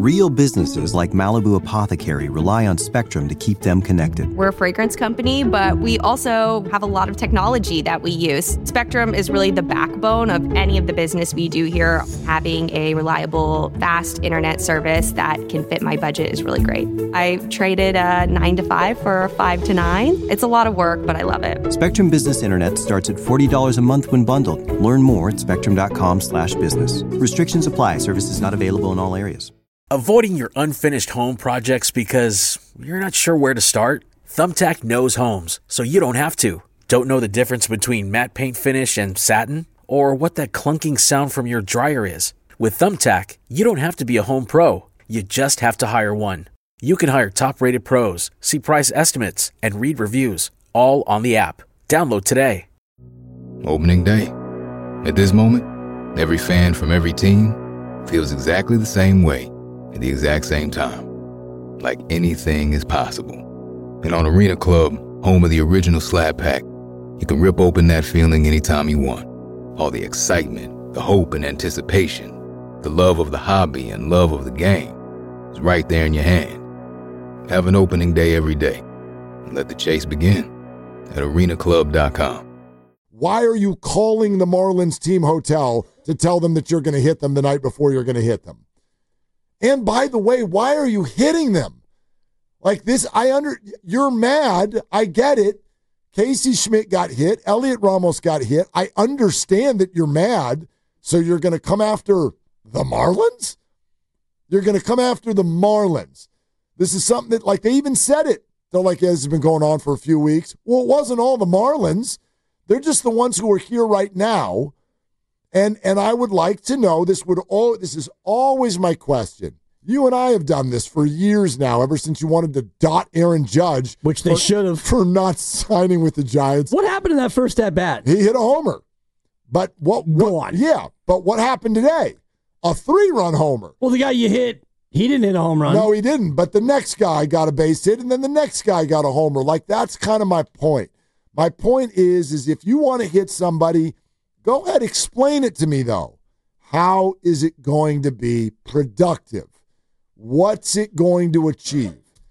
Real businesses like Malibu Apothecary rely on Spectrum to keep them connected. We're a fragrance company, but we also have a lot of technology that we use. Spectrum is really the backbone of any of the business we do here. Having a reliable, fast internet service that can fit my budget is really great. I traded a 9 to 5 for a 5 to 9. It's a lot of work, but I love it. Spectrum Business Internet starts at $40 a month when bundled. Learn more at spectrum.com/business. Restrictions apply. Services not available in all areas. Avoiding your unfinished home projects because you're not sure where to start? Thumbtack knows homes, so you don't have to. Don't know the difference between matte paint finish and satin? Or what that clunking sound from your dryer is? With Thumbtack, you don't have to be a home pro. You just have to hire one. You can hire top-rated pros, see price estimates, and read reviews, all on the app. Download today. Opening day. At this moment, every fan from every team feels exactly the same way at the exact same time. Like anything is possible. And on Arena Club, home of the original Slab Pack, you can rip open that feeling anytime you want. All the excitement, the hope and anticipation, the love of the hobby and love of the game is right there in your hand. Have an opening day every day and let the chase begin at arenaclub.com. Why are you calling the Marlins team hotel to tell them that you're going to hit them the night before you're going to hit them? And by the way, why are you hitting them? Like this, you're mad. I get it. Casey Schmidt got hit. Elliot Ramos got hit. I understand that you're mad. So you're going to come after the Marlins? You're going to come after the Marlins. This is something that, like, they even said it. They're like, yeah, this has been going on for a few weeks. Well, it wasn't all the Marlins. They're just the ones who are here right now. And I would like to know, this is always my question. You and I have done this for years now, ever since you wanted to dot Aaron Judge. Which they should have. For not signing with the Giants. What happened in that first at-bat? He hit a homer. But Go on. Yeah, but what happened today? A 3-run homer. Well, the guy you hit, he didn't hit a home run. No, he didn't. But the next guy got a base hit, and then the next guy got a homer. Like, that's kind of my point. My point is if you want to hit somebody, go ahead, explain it to me, though. How is it going to be productive? What's it going to achieve?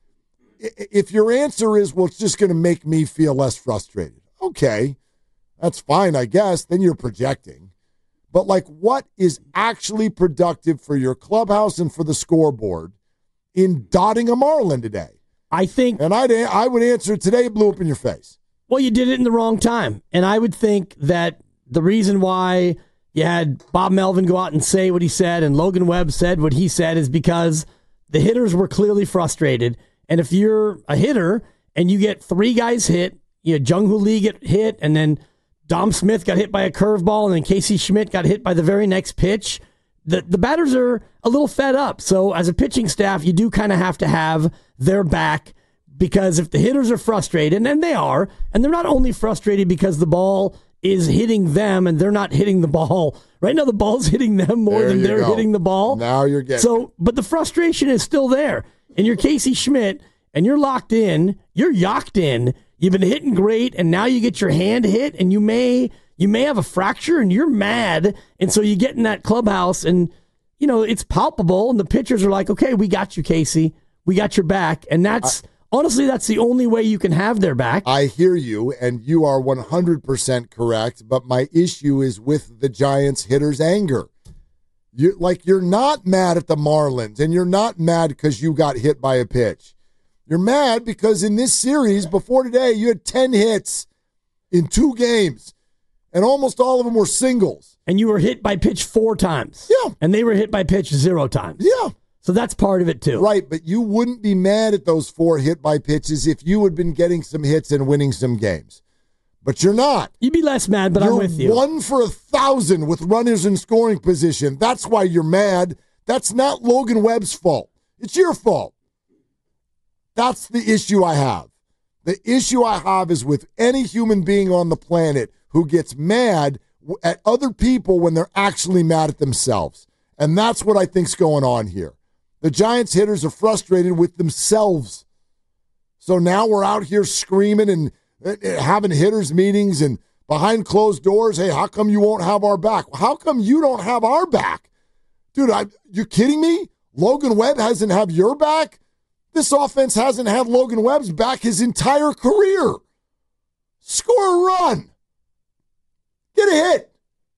If your answer is, well, it's just going to make me feel less frustrated. Okay, that's fine, I guess. Then you're projecting. But, like, what is actually productive for your clubhouse and for the scoreboard in dotting a Marlin today? I think... And I would answer today, blew up in your face. Well, you did it in the wrong time. And I would think that the reason why you had Bob Melvin go out and say what he said and Logan Webb said what he said is because the hitters were clearly frustrated. And if you're a hitter and you get 3 guys hit, you had Jung Hoo Lee get hit, and then Dom Smith got hit by a curveball, and then Casey Schmidt got hit by the very next pitch, the batters are a little fed up. So as a pitching staff, you do kind of have to have their back, because if the hitters are frustrated, and they are, and they're not only frustrated because the ball is hitting them and they're not hitting the ball. Right now the ball's hitting them more than they're hitting the ball. Now you're getting so, but the frustration is still there. And you're Casey Schmidt, and you're locked in, you're yacked in, you've been hitting great, and now you get your hand hit, and you may have a fracture, and you're mad, and so you get in that clubhouse, and, you know, it's palpable, and the pitchers are like, okay, we got you, Casey. We got your back, and that's... Honestly, that's the only way you can have their back. I hear you, and you are 100% correct, but my issue is with the Giants hitters' anger. You're not mad at the Marlins, and you're not mad because you got hit by a pitch. You're mad because in this series, before today, you had 10 hits in 2 games, and almost all of them were singles. And you were hit by pitch 4 times. Yeah. And they were hit by pitch 0 times. Yeah. So that's part of it, too. Right, but you wouldn't be mad at those 4 hit-by pitches if you had been getting some hits and winning some games. But you're not. You'd be less mad, but I'm with you. You're 1 for 1,000 with runners in scoring position. That's why you're mad. That's not Logan Webb's fault. It's your fault. That's the issue I have. The issue I have is with any human being on the planet who gets mad at other people when they're actually mad at themselves. And that's what I think's going on here. The Giants hitters are frustrated with themselves. So now we're out here screaming and having hitters meetings and behind closed doors, hey, how come you won't have our back? How come you don't have our back? Dude, you kidding me? Logan Webb hasn't had your back. This offense hasn't had Logan Webb's back his entire career. Score a run. Get a hit.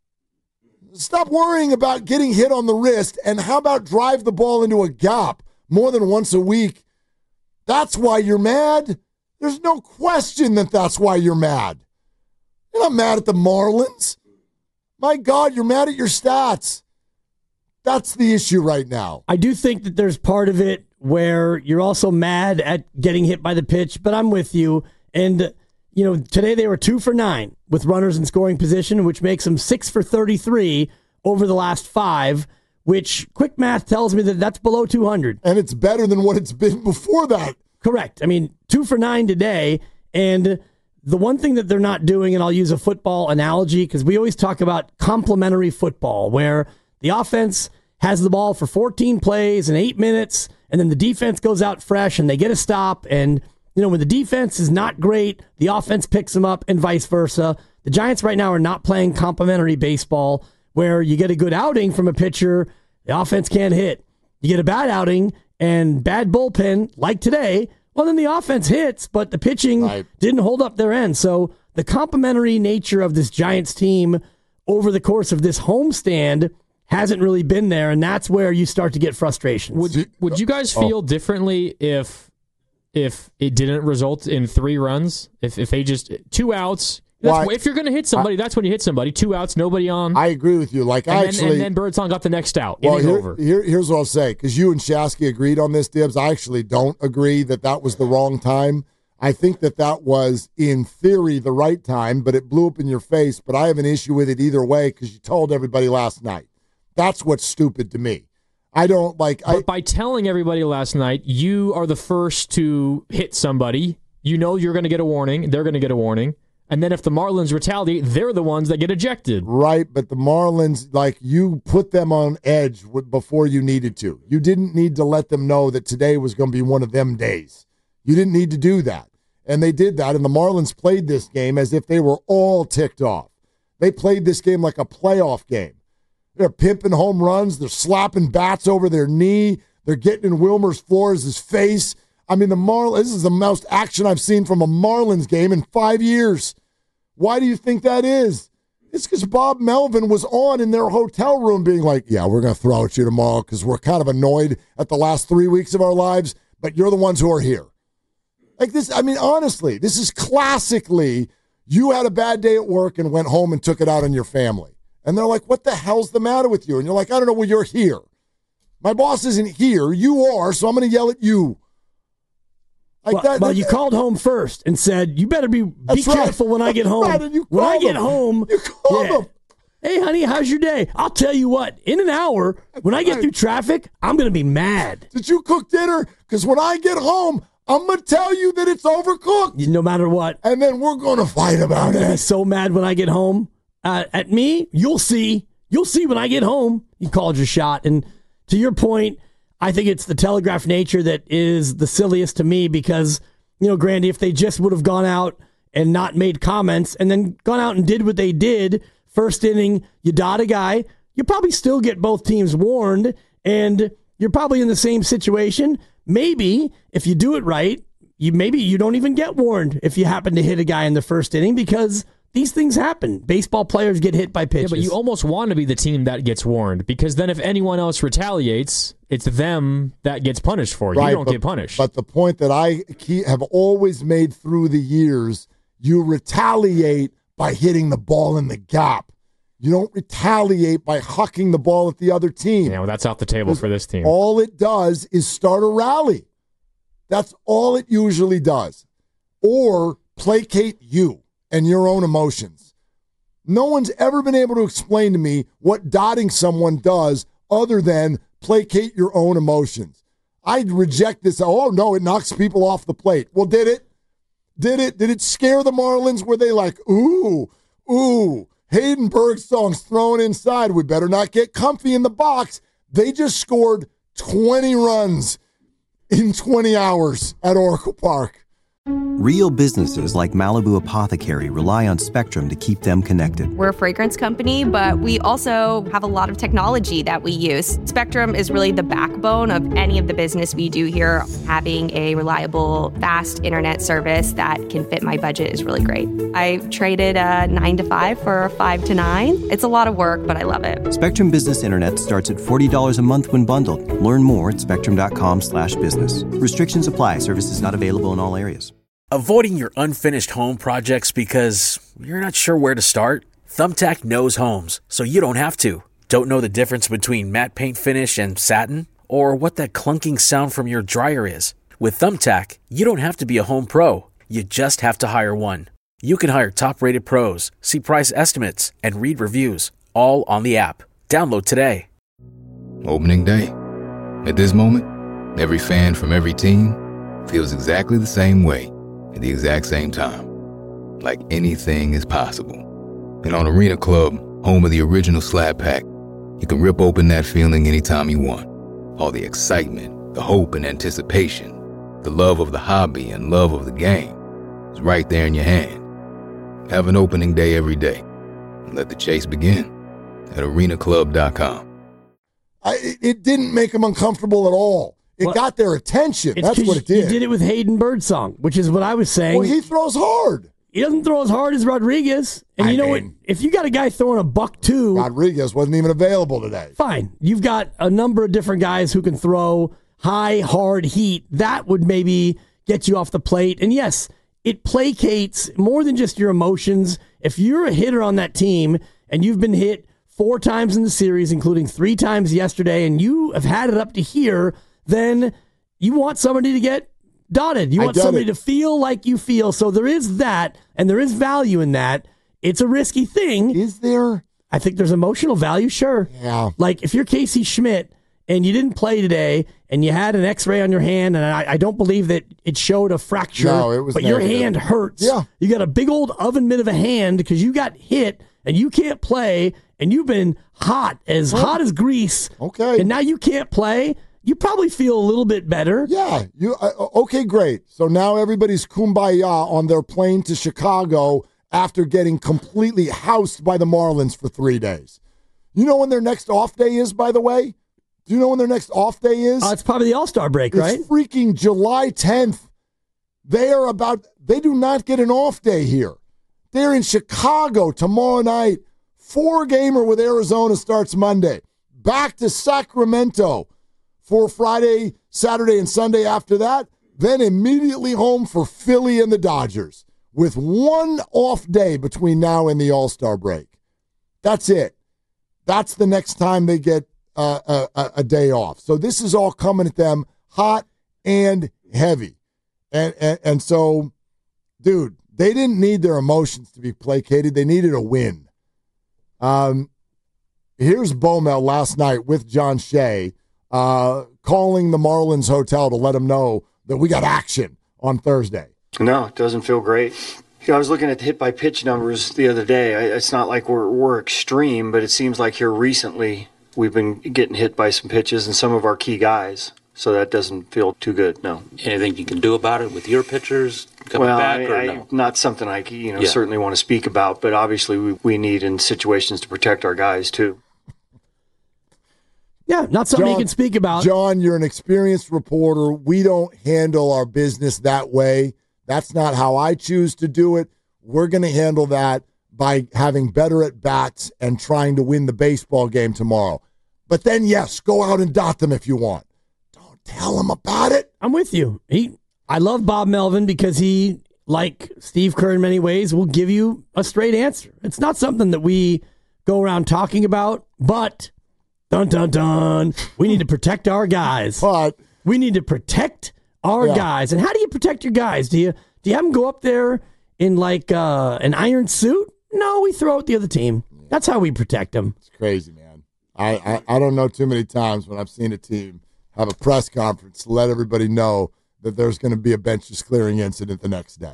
Stop worrying about getting hit on the wrist, and how about drive the ball into a gap more than once a week? That's why you're mad. There's no question that that's why you're mad. You're not mad at the Marlins. My God, you're mad at your stats. That's the issue right now. I do think that there's part of it where you're also mad at getting hit by the pitch, but I'm with you. And, today they were 2 for 9 with runners in scoring position, which makes them 6 for 33 over the last 5, which quick math tells me that that's below 200. And it's better than what it's been before that. Correct. 2 for 9 today. And the one thing that they're not doing, and I'll use a football analogy, because we always talk about complementary football, where the offense has the ball for 14 plays in 8 minutes, and then the defense goes out fresh and they get a stop. And, when the defense is not great, the offense picks them up and vice versa. The Giants right now are not playing complementary baseball, where you get a good outing from a pitcher, the offense can't hit. You get a bad outing and bad bullpen, like today, well, then the offense hits, but the pitching didn't hold up their end. So the complementary nature of this Giants team over the course of this homestand hasn't really been there, and that's where you start to get frustration. Would you guys feel differently if it didn't result in 3 runs? If they just 2 outs? If you're going to hit somebody, that's when you hit somebody. 2 outs, nobody on. I agree with you. And then Birdsong got the next out. Here's what I'll say, because you and Shasky agreed on this, Dibs. I actually don't agree that was the wrong time. I think that was, in theory, the right time, but it blew up in your face. But I have an issue with it either way, because you told everybody last night. That's what's stupid to me. I don't like... But by telling everybody last night, you are the first to hit somebody. You know you're going to get a warning. They're going to get a warning. And then if the Marlins retaliate, they're the ones that get ejected. Right, but the Marlins, you put them on edge before you needed to. You didn't need to let them know that today was going to be one of them days. You didn't need to do that. And they did that, and the Marlins played this game as if they were all ticked off. They played this game like a playoff game. They're pimping home runs. They're slapping bats over their knee. They're getting in Wilmer Flores' face. The Marlins, this is the most action I've seen from a Marlins game in 5 years. Why do you think that is? It's because Bob Melvin was on in their hotel room being like, yeah, we're going to throw at you tomorrow because we're kind of annoyed at the last 3 weeks of our lives, but you're the ones who are here. Like this, honestly, this is classically, you had a bad day at work and went home and took it out on your family. And they're like, what the hell's the matter with you? And you're like, I don't know, well, you're here. My boss isn't here. You are, so I'm going to yell at you. You called home first and said, you better be careful when I get home. When I get home, you called them. Hey, honey, how's your day? I'll tell you what, in an hour, when I get through traffic, I'm going to be mad. Did you cook dinner? Because when I get home, I'm going to tell you that it's overcooked. No matter what. And then we're going to fight about it. I'm going to be so mad when I get home. At me, you'll see. You'll see when I get home. You called your shot. And to your point, I think it's the telegraph nature that is the silliest to me because, Grandy, if they just would have gone out and not made comments and then gone out and did what they did, first inning, you dot a guy, you probably still get both teams warned, and you're probably in the same situation. Maybe, if you do it right, you don't even get warned if you happen to hit a guy in the first inning because these things happen. Baseball players get hit by pitches. Yeah, but you almost want to be the team that gets warned because then if anyone else retaliates, it's them that gets punished for it. Right, you don't get punished. But the point that I have always made through the years, you retaliate by hitting the ball in the gap. You don't retaliate by hucking the ball at the other team. Yeah, well, that's off the table for this team. All it does is start a rally. That's all it usually does. Or placate you and your own emotions. No one's ever been able to explain to me what dotting someone does other than placate your own emotions. I reject this. Oh, no, it knocks people off the plate. Well, did it? Did it scare the Marlins? Were they like, ooh, Hayden Birdsong's thrown inside. We better not get comfy in the box. They just scored 20 runs in 20 hours at Oracle Park. Real businesses like Malibu Apothecary rely on Spectrum to keep them connected. We're a fragrance company, but we also have a lot of technology that we use. Spectrum is really the backbone of any of the business we do here. Having a reliable, fast internet service that can fit my budget is really great. I traded a 9 to 5 for a 5 to 9. It's a lot of work, but I love it. Spectrum Business Internet starts at $40 a month when bundled. Learn more at spectrum.com/business. Restrictions apply. Services not available in all areas. Avoiding your unfinished home projects because you're not sure where to start? Thumbtack knows homes, so you don't have to. Don't know the difference between matte paint finish and satin? Or what that clunking sound from your dryer is? With Thumbtack, you don't have to be a home pro. You just have to hire one. You can hire top-rated pros, see price estimates, and read reviews, all on the app. Download today. Opening day. At this moment, every fan from every team feels exactly the same way at the exact same time. Like anything is possible. And on Arena Club, home of the original Slab Pack, you can rip open that feeling anytime you want. All the excitement, the hope and anticipation, the love of the hobby and love of the game is right there in your hand. Have an opening day every day. And let the chase begin at arenaclub.com. It didn't make them uncomfortable at all. It got their attention. That's what it did. You did it with Hayden Birdsong, which is what I was saying. Well, he throws hard. He doesn't throw as hard as Rodriguez. And you know what? If you got a guy throwing a $102, Rodriguez wasn't even available today. Fine. You've got a number of different guys who can throw high, hard heat. That would maybe get you off the plate. And yes, it placates more than just your emotions. If you're a hitter on that team and you've been hit 4 times in the series, including 3 times yesterday, and you have had it up to here, then you want somebody to get dotted. You want somebody to feel like you feel. So there is that, and there is value in that. It's a risky thing. Is there? I think there's emotional value, sure. Yeah. Like if you're Casey Schmidt and you didn't play today and you had an x-ray on your hand, and I don't believe that it showed a fracture, but your hand hurts. Yeah. You got a big old oven mitt of a hand because you got hit and you can't play, and you've been hot as grease. Okay. And now you can't play. You probably feel a little bit better. Yeah. Okay, great. So now everybody's kumbaya on their plane to Chicago after getting completely housed by the Marlins for 3 days. You know when their next off day is, by the way? Do you know when their next off day is? It's probably the All-Star break, right? It's freaking July 10th. They do not get an off day here. They're in Chicago tomorrow night. 4-gamer with Arizona starts Monday. Back to Sacramento for Friday, Saturday, and Sunday after that. Then immediately home for Philly and the Dodgers with 1 off day between now and the All-Star break. That's it. That's the next time they get a day off. So this is all coming at them hot and heavy. And so, dude, they didn't need their emotions to be placated. They needed a win. Here's Bomel last night with John Shea calling the Marlins hotel to let them know that we got action on Thursday. No, it doesn't feel great. I was looking at the hit-by-pitch numbers the other day. It's not like we're extreme, but it seems like here recently we've been getting hit by some pitches and some of our key guys. So that doesn't feel too good, no. Anything you can do about it with your pitchers coming back? No? Not something I certainly want to speak about, but obviously we need in situations to protect our guys too. Yeah, not something you can speak about. John, you're an experienced reporter. We don't handle our business that way. That's not how I choose to do it. We're going to handle that by having better at-bats and trying to win the baseball game tomorrow. But then, yes, go out and dot them if you want. Don't tell them about it. I'm with you. I love Bob Melvin because he, like Steve Kerr in many ways, will give you a straight answer. It's not something that we go around talking about, but... Dun, dun, dun. We need to protect our guys. But we need to protect our guys. And how do you protect your guys? Do you have them go up there in like an iron suit? No, we throw out the other team. That's how we protect them. It's crazy, man. I don't know too many times when I've seen a team have a press conference to let everybody know that there's going to be a benches clearing incident the next day.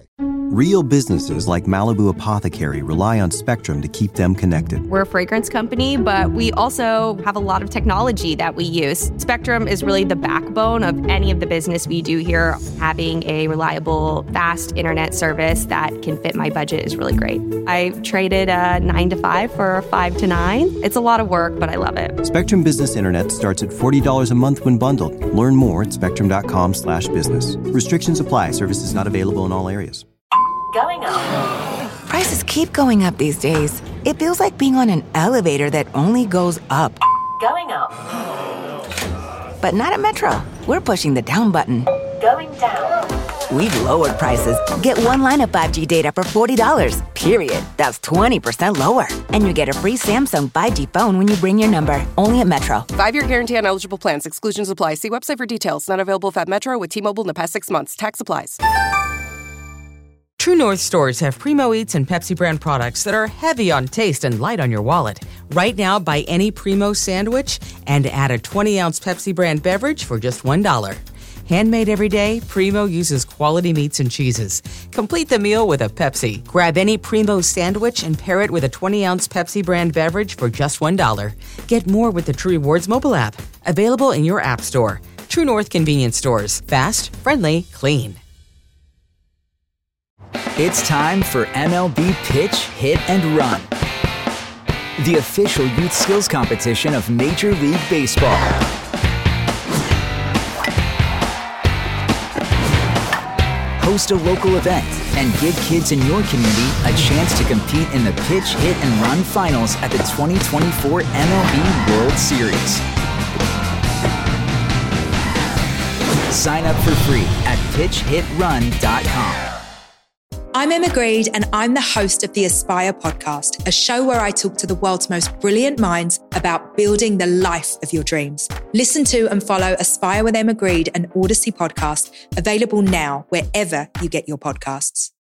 Real businesses like Malibu Apothecary rely on Spectrum to keep them connected. We're a fragrance company, but we also have a lot of technology that we use. Spectrum is really the backbone of any of the business we do here. Having a reliable, fast internet service that can fit my budget is really great. I traded a 9 to 5 for a 5 to 9. It's a lot of work, but I love it. Spectrum Business Internet starts at $40 a month when bundled. Learn more at spectrum.com/business. Restrictions apply. Services not available in all areas. Going up. Prices keep going up these days. It feels like being on an elevator that only goes up. Going up. But not at Metro. We're pushing the down button. Going down. We've lowered prices. Get one line of 5G data for $40, period. That's 20% lower. And you get a free Samsung 5G phone when you bring your number. Only at Metro. 5-year guarantee on eligible plans. Exclusions apply. See website for details. Not available at Metro with T-Mobile in the past 6 months. Tax applies. True North stores have Primo Eats and Pepsi brand products that are heavy on taste and light on your wallet. Right now, buy any Primo sandwich and add a 20-ounce Pepsi brand beverage for just $1. Handmade every day, Primo uses quality meats and cheeses. Complete the meal with a Pepsi. Grab any Primo sandwich and pair it with a 20-ounce Pepsi brand beverage for just $1. Get more with the True Rewards mobile app. Available in your app store. True North convenience stores. Fast, friendly, clean. It's time for MLB Pitch, Hit, and Run, the official youth skills competition of Major League Baseball. Host a local event and give kids in your community a chance to compete in the Pitch, Hit, and Run finals at the 2024 MLB World Series. Sign up for free at pitchhitrun.com. I'm Emma Greed, and I'm the host of the Aspire podcast, a show where I talk to the world's most brilliant minds about building the life of your dreams. Listen to and follow Aspire with Emma Greed, an Odyssey podcast, available now wherever you get your podcasts.